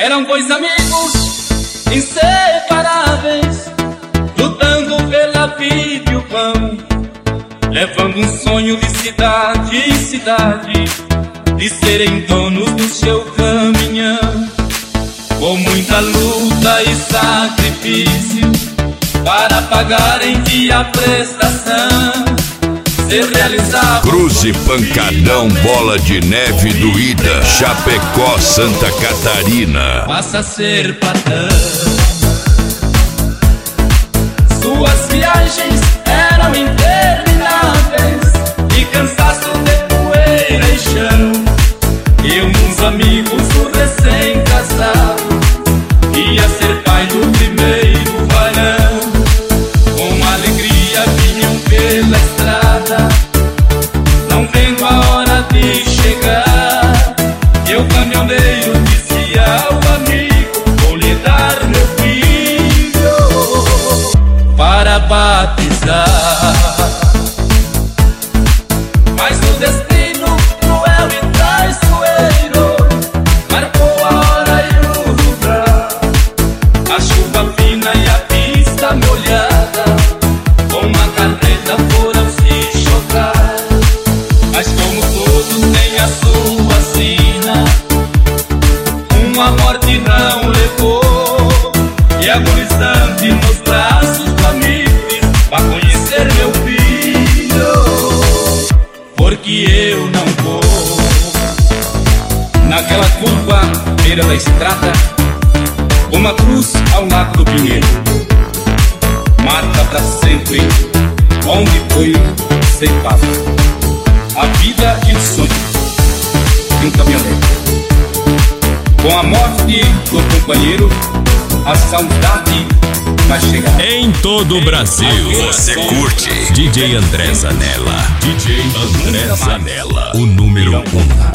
Eram dois amigos inseparáveis, lutando pela vida e o pão, levando um sonho de cidade em cidade, de serem donos do seu caminhão. Com muita luta e sacrifício, para pagarem dia a prestação, ser realizado. Cruze, Pancadão, Bola de Neve, Doída, Chapecó, Santa Catarina. Passa a ser patrão. Suas viagens eram intermináveis, de cansaço de poeira e chão. E uns amigos, o recém-casado, ia ser pai do primeiro varão. Com alegria vinham pela estrada, não vendo a hora de chegar. E o caminhoneiro dizia ao amigo: vou lhe dar meu filho para batizar. Mas o destino cruel e traiçoeiro marcou a hora e o lugar. A chuva fina e a pista molhada, com a carreta foram se chocar. Mas como todos têm a sua sina, uma morte não levou. E agonizante nos braços do amigo, pra conhecer meu filho, porque eu não vou. Naquela curva, beira da estrada, uma cruz ao lado do pinheiro, marca pra sempre onde foi ceifado a vida e o sonho de um caminhoneiro. Com a morte do companheiro, a saudade vai chegar. Em todo o Brasil, Você curte DJ André Zanella. DJ André Zanella, o número 1.